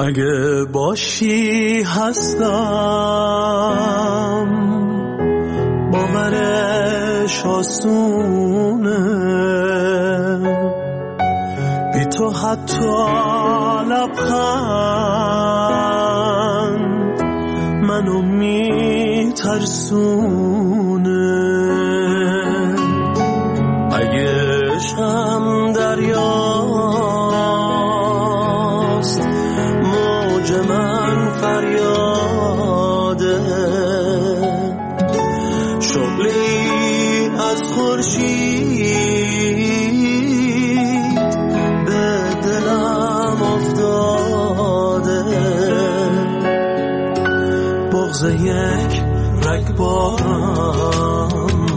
اگه باشی هستم باورش آسونه، بی تو حتی لبخند منو میترسونه. اگه عشقم دریاست موج من فریاده، شغلی از خورشید به دلم افتاده. بغض یک رگبارم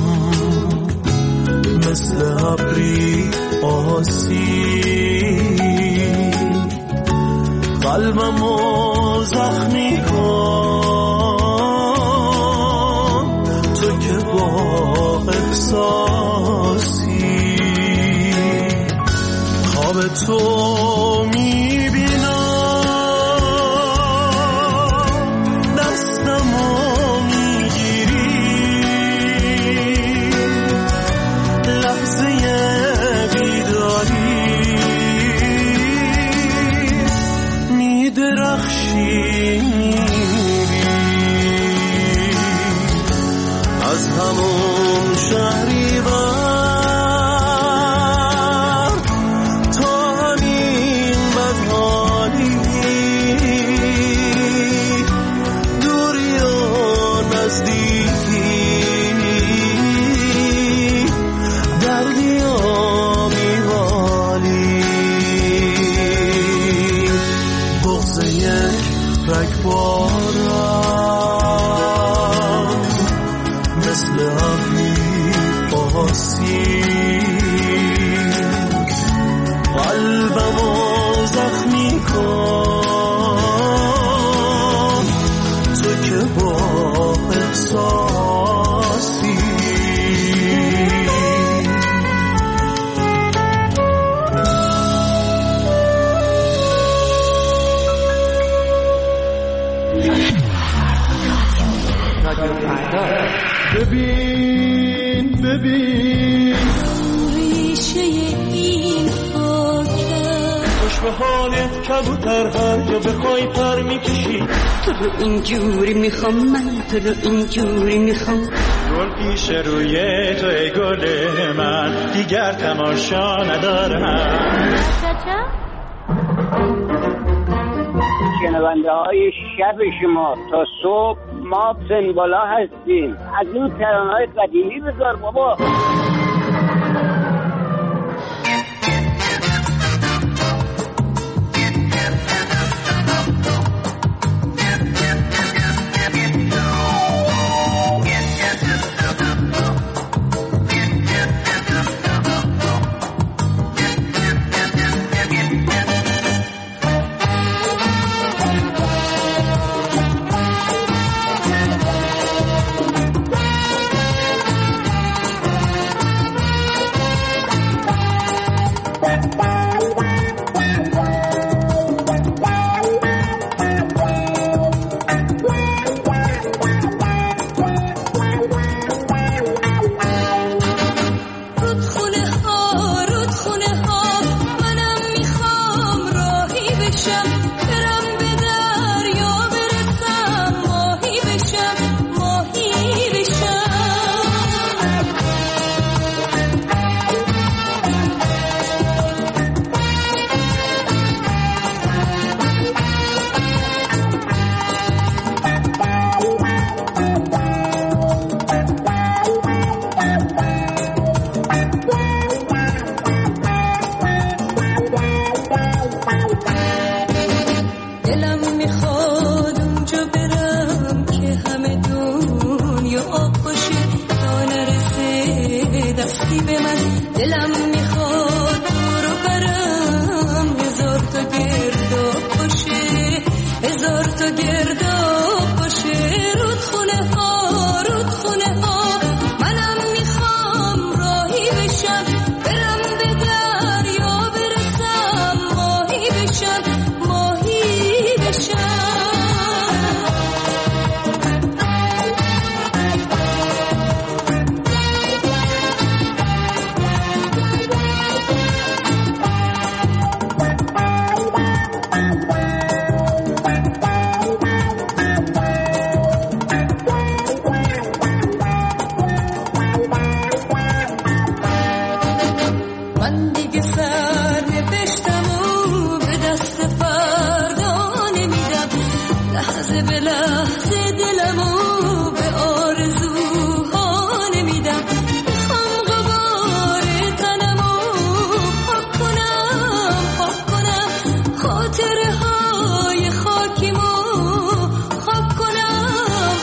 مثل ابری آسید، قلبمو زخمی کن تو که با احساسی. خواب تو میبینم دستمو میگیری، لحظه بیداری میدرخشی، از همون شهریور تا همین بدحالی، دوری و نزدیکی، دردی و میوالی. بغض یک رگبارم مثل ابری آسید، قلبمو زخمی کن تو که با احساسی. ببین ببین ریشه این خاکه، خوش به حالت کبوتر هر جا بخوای پر میکشی. تو رو اینجوری میخوام من، تو رو اینجوری میخوام. گل پیش روی تو ای گل من، دیگر تماشا ندارم. شنونده های شب شما تا صبح ما سنبالا هستیم. از این ترانه‌های قدیمی بذار بابا. من دیگه سر نوشتم و به دست فردا نمیدم، لحظه به لحظه دلمو به آرزوها نمیدم. میخوام غبار تنمو پاک کنم خاطره های خاکیمو خاک کنم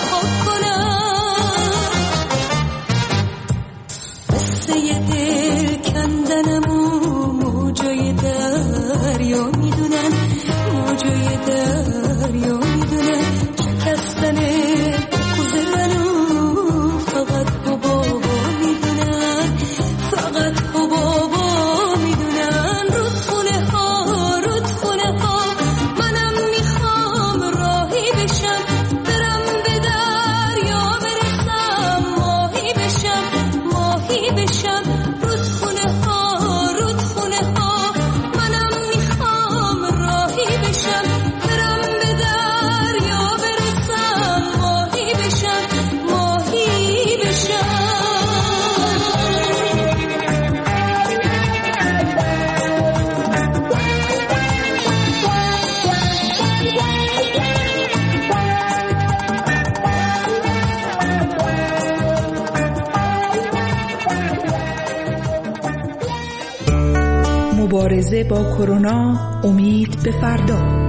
قصه دل کندنمو موجای دریا میدونن، موجای دریا میدونن، شکستن کوزه منو فقط بابا میدونن، فقط بابا میدونن. رودخونه ها منم میخوام راهی بشم، برم به دریا برسم، ماهی بشم رودخونه ها منم میخوام راهی بشم، برم به دریا برسم، ماهی بشم مبارزه با کرونا، امید به فردا.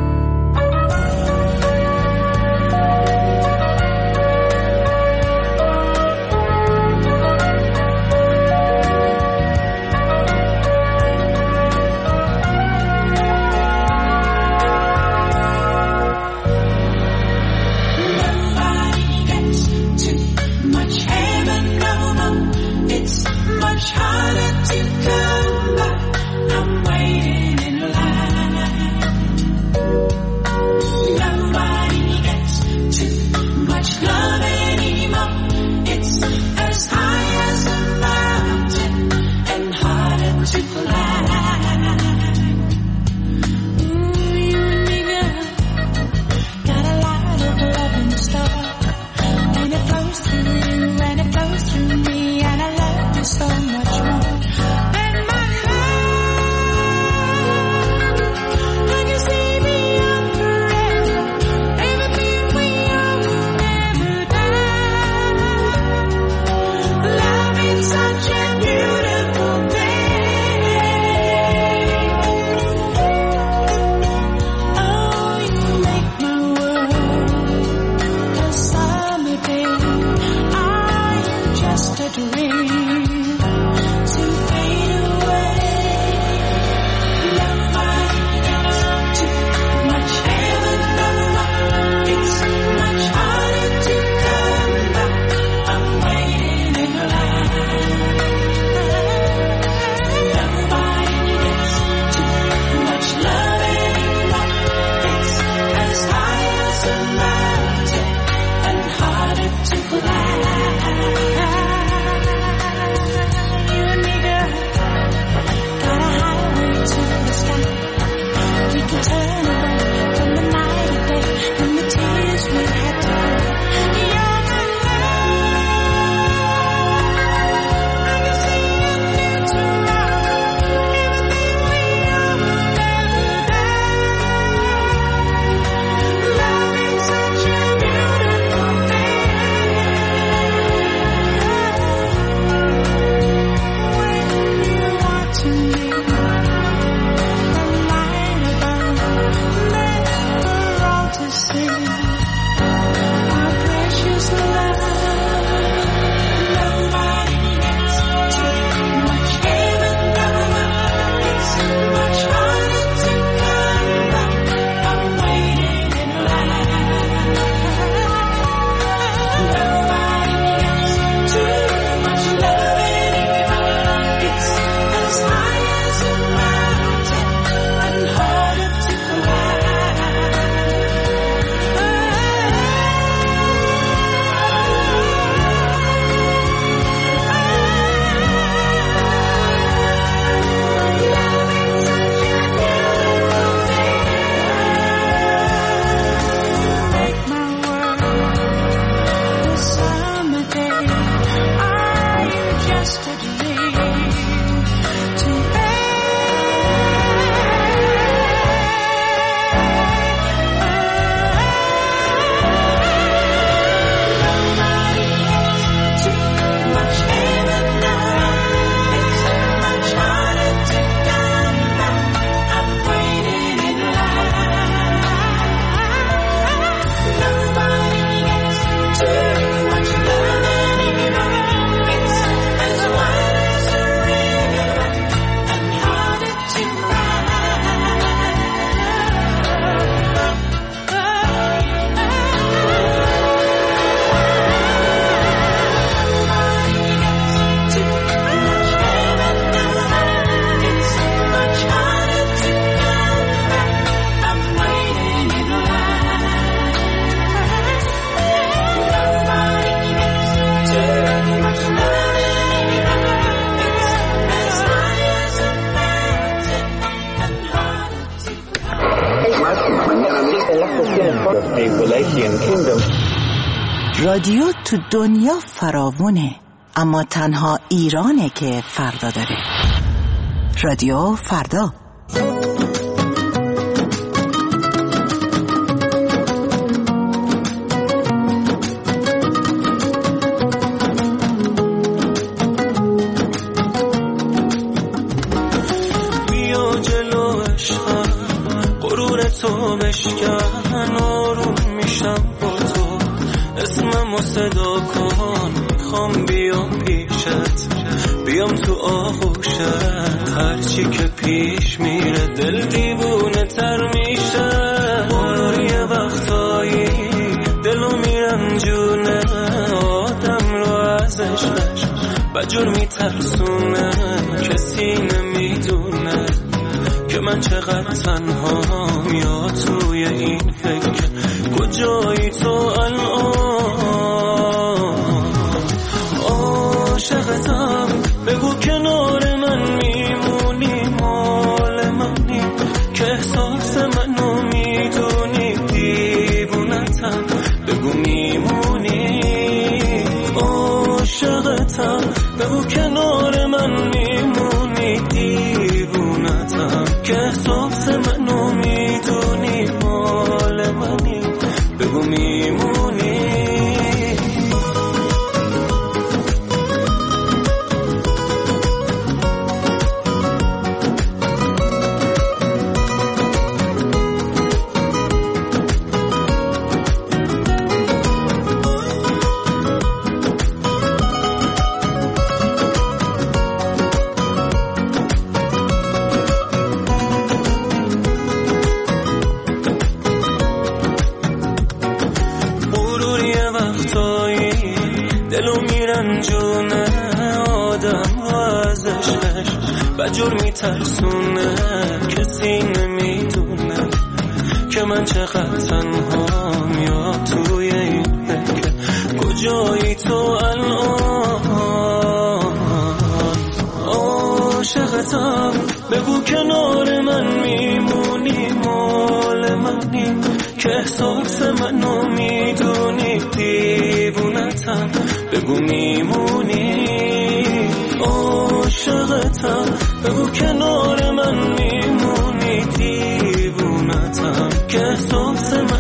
رادیو تو دنیا فراوونه، اما تنها ایرانه که فردا داره. رادیو فردا. بیا جلو عشقم، غرور تو بشکن، آروم میشم با تو، اسممو صدا کن، میخوام بیام پیشت، بیام تو آغوشت، هرچی که پیش میره دل دیوونه تر میشه. برو یه وقتایی دلو میرنجونه، آدم رو از عشقش بجور میترسونه، کسی نمیدونه که من چقدر تنهام، یا توی این فکر کجایی تو الان. عاشقتم، بگو کنار من میمونی، مال منی که احساس منو میدونی، دیوونتم بگو میمونی. عاشقتم، بگو کنار من میمونی، دیوونتم که احساس منو میدونی، مال منی بگو میمونی. دلو میرنجونه، آدم و از عشقش بجور میترسونه، کسی نمیدونه که من چقدر تنهام، یا توی این فکر کجایی تو الان. عاشقتم، بگو کنار من میمونی، مال منی که احساس منو میدونی، دیوونتم بگو میمونی. عاشقتم، بگو کنار من میمونی، دیوونتم که احساس